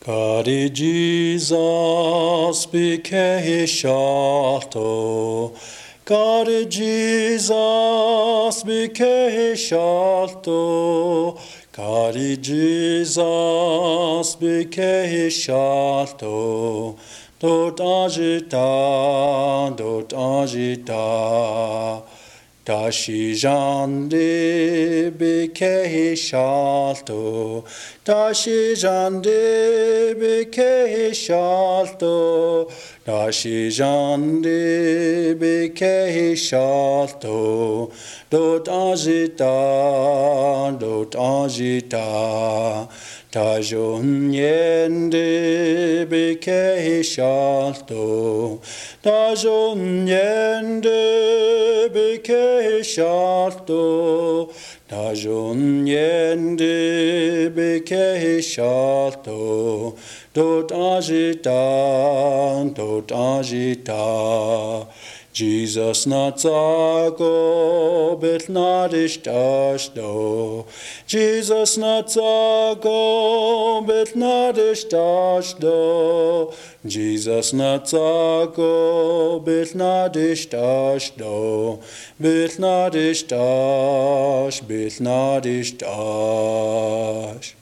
Kari Jesus bike shalto, Kari Jesus bike shalto, Kari Jesus bike shalto, dot agita, Tashi jande bike shalto, Tashi jande bike shalto, Tashi jande bike shalto, dot agita, Tajon yende bike shalto, Tajon yende bike shalto, Tajon yende bike shalto, dot agita, Jesus natzago bet nadishtashdo, Jesus natzago bet nadishtashdo, Jesus natzago bet nadishtashdo, bet nadishtash.